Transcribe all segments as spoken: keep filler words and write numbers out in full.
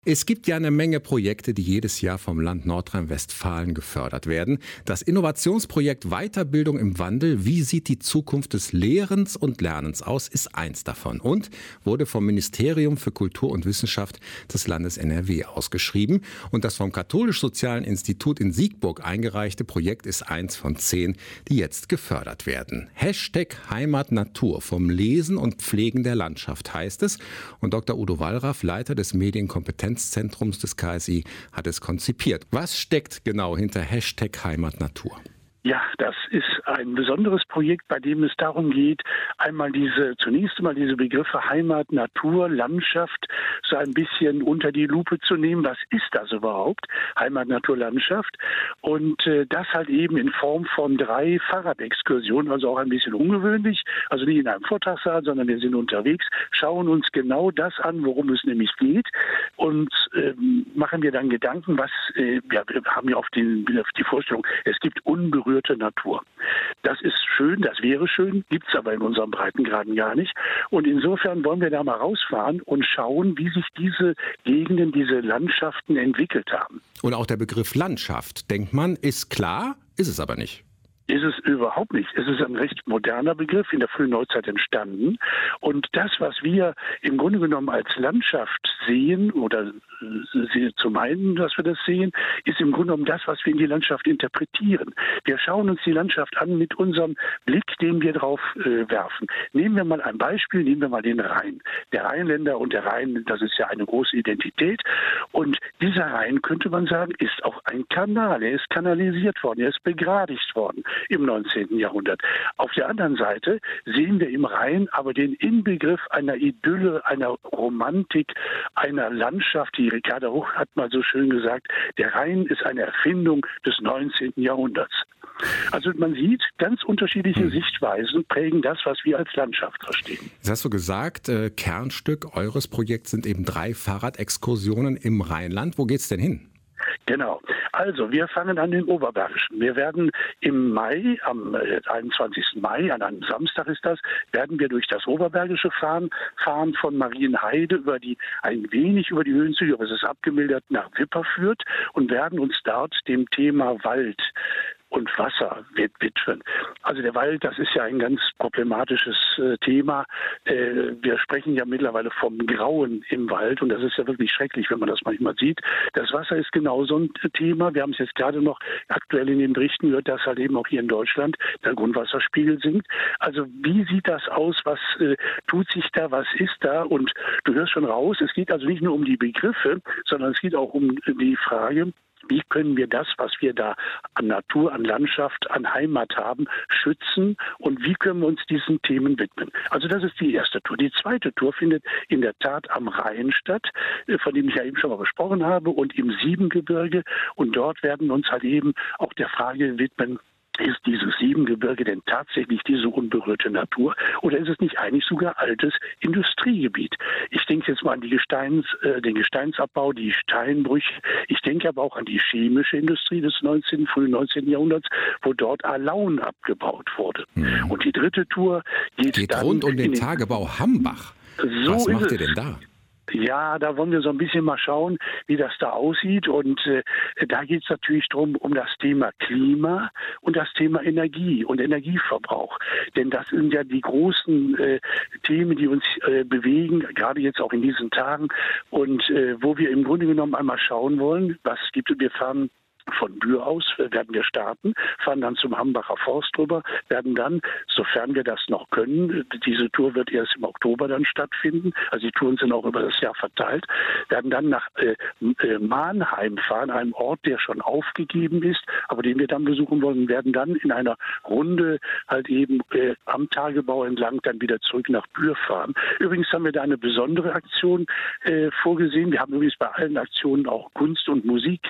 Es gibt ja eine Menge Projekte, die jedes Jahr vom Land Nordrhein-Westfalen gefördert werden. Das Innovationsprojekt Weiterbildung im Wandel, wie sieht die Zukunft des Lehrens und Lernens aus, ist eins davon und wurde vom Ministerium für Kultur und Wissenschaft des Landes N R W ausgeschrieben. Und das vom Katholisch-Sozialen Institut in Siegburg eingereichte Projekt ist eins von zehn, die jetzt gefördert werden. Hashtag Heimat Natur, vom Lesen und Pflegen der Landschaft heißt es. Und Doktor Udo Wallraff, Leiter des Medienkompetenzzentrums des K S I, hat es konzipiert. Was steckt genau hinter Hashtag Heimat Natur? Ja, das ist ein besonderes Projekt, bei dem es darum geht, einmal diese, zunächst einmal diese Begriffe Heimat, Natur, Landschaft so ein bisschen unter die Lupe zu nehmen. Was ist das überhaupt? Heimat, Natur, Landschaft. Und äh, das halt eben in Form von drei Fahrradexkursionen, also auch ein bisschen ungewöhnlich. Also nicht in einem Vortragssaal, sondern wir sind unterwegs, schauen uns genau das an, worum es nämlich geht und ähm, machen wir dann Gedanken, was, äh, ja, wir haben ja oft die, die Vorstellung, es gibt unberührte Natur. Das ist schön, das wäre schön, gibt es aber in unserem Breitengraden gar nicht. Und insofern wollen wir da mal rausfahren und schauen, wie sich diese Gegenden, diese Landschaften entwickelt haben. Und auch der Begriff Landschaft, denkt man, ist klar, ist es aber nicht. Ist es überhaupt nicht. Es ist ein recht moderner Begriff, in der frühen Neuzeit entstanden. Und das, was wir im Grunde genommen als Landschaft sehen oder äh, zu meinen, dass wir das sehen, ist im Grunde genommen das, was wir in die Landschaft interpretieren. Wir schauen uns die Landschaft an mit unserem Blick, den wir drauf äh, werfen. Nehmen wir mal ein Beispiel, nehmen wir mal den Rhein. Der Rheinländer und der Rhein, das ist ja eine große Identität. Und dieser Rhein, könnte man sagen, ist auch ein Kanal. Er ist kanalisiert worden, er ist begradigt worden im neunzehnten Jahrhundert. Auf der anderen Seite sehen wir im Rhein aber den Inbegriff einer Idylle, einer Romantik, einer Landschaft. Die Ricarda Ruch hat mal so schön gesagt, der Rhein ist eine Erfindung des neunzehnten Jahrhunderts. Also man sieht, ganz unterschiedliche Sichtweisen prägen das, was wir als Landschaft verstehen. Das hast du gesagt, äh, Kernstück eures Projekts sind eben drei Fahrradexkursionen im Rheinland. Wo geht's denn hin? Genau. Also, wir fangen an im Oberbergischen. Wir werden im Mai, am einundzwanzigsten Mai, an einem Samstag ist das, werden wir durch das Oberbergische fahren, fahren von Marienheide über die, ein wenig über die Höhenzüge, aber es ist abgemildert, nach Wipperfürth und werden uns dort dem Thema Wald und Wasser widmen. Also der Wald, das ist ja ein ganz problematisches äh, Thema. Äh, wir sprechen ja mittlerweile vom Grauen im Wald und das ist ja wirklich schrecklich, wenn man das manchmal sieht. Das Wasser ist genauso ein Thema. Wir haben es jetzt gerade noch aktuell in den Berichten gehört, dass halt eben auch hier in Deutschland der Grundwasserspiegel sinkt. Also wie sieht das aus? Was äh, tut sich da? Was ist da? Und du hörst schon raus, es geht also nicht nur um die Begriffe, sondern es geht auch um die Frage, wie können wir das, was wir da an Natur, an Landschaft, an Heimat haben, schützen und wie können wir uns diesen Themen widmen? Also das ist die erste Tour. Die zweite Tour findet in der Tat am Rhein statt, von dem ich ja eben schon mal gesprochen habe, und im Siebengebirge. Und dort werden wir uns halt eben auch der Frage widmen, ist dieses Siebengebirge denn tatsächlich diese unberührte Natur oder ist es nicht eigentlich sogar altes Industriegebiet? Ich denke jetzt mal an die Gesteins, äh, den Gesteinsabbau, die Steinbrüche. Ich denke aber auch an die chemische Industrie des neunzehnten, frühen neunzehnten Jahrhunderts, wo dort Alaun abgebaut wurde. Mhm. Und die dritte Tour geht, geht dann rund um den, den Tagebau Hambach. So Was macht ist ihr denn da? Ja, da wollen wir so ein bisschen mal schauen, wie das da aussieht. Und äh, da geht es natürlich drum um das Thema Klima und das Thema Energie und Energieverbrauch. Denn das sind ja die großen äh, Themen, die uns äh, bewegen, gerade jetzt auch in diesen Tagen. Und äh, wo wir im Grunde genommen einmal schauen wollen, was gibt es. Wir fahren von Bühr aus, werden wir starten, fahren dann zum Hambacher Forst rüber, werden dann, sofern wir das noch können, diese Tour wird erst im Oktober dann stattfinden, also die Touren sind auch über das Jahr verteilt, werden dann nach äh, äh, Mannheim fahren, einem Ort, der schon aufgegeben ist, aber den wir dann besuchen wollen, werden dann in einer Runde halt eben äh, am Tagebau entlang dann wieder zurück nach Bühr fahren. Übrigens haben wir da eine besondere Aktion äh, vorgesehen. Wir haben übrigens bei allen Aktionen auch Kunst und Musik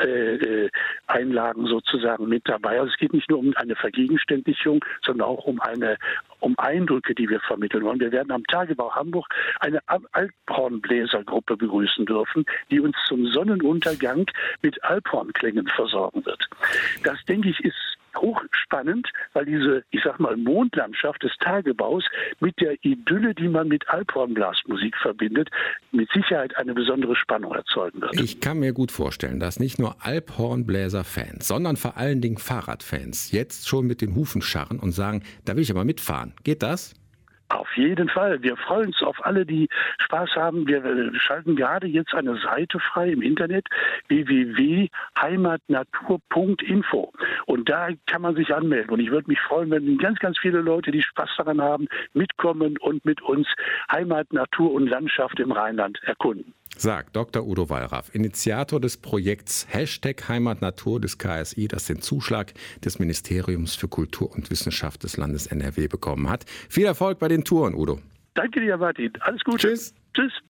äh, Einlagen sozusagen mit dabei. Also es geht nicht nur um eine Vergegenständlichung, sondern auch um eine um Eindrücke, die wir vermitteln wollen. Wir werden am Tagebau Hamburg eine Alphornbläsergruppe begrüßen dürfen, die uns zum Sonnenuntergang mit Alphornklängen versorgen wird. Das, denke ich, ist hochspannend, weil diese, ich sag mal, Mondlandschaft des Tagebaus mit der Idylle, die man mit Alphornblasmusik verbindet, mit Sicherheit eine besondere Spannung erzeugen wird. Ich kann mir gut vorstellen, dass nicht nur Alphornbläser-Fans, sondern vor allen Dingen Fahrradfans jetzt schon mit den Hufen scharren und sagen, da will ich aber mitfahren. Geht das? Auf jeden Fall. Wir freuen uns auf alle, die Spaß haben. Wir schalten gerade jetzt eine Seite frei im Internet, w w w punkt heimatnatur punkt info. Und da kann man sich anmelden. Und ich würde mich freuen, wenn ganz, ganz viele Leute, die Spaß daran haben, mitkommen und mit uns Heimat, Natur und Landschaft im Rheinland erkunden. Sagt Doktor Udo Wallraff, Initiator des Projekts Hashtag Heimatnatur des K S I, das den Zuschlag des Ministeriums für Kultur und Wissenschaft des Landes N R W bekommen hat. Viel Erfolg bei den Touren, Udo. Danke dir, Martin. Alles Gute. Tschüss. Tschüss.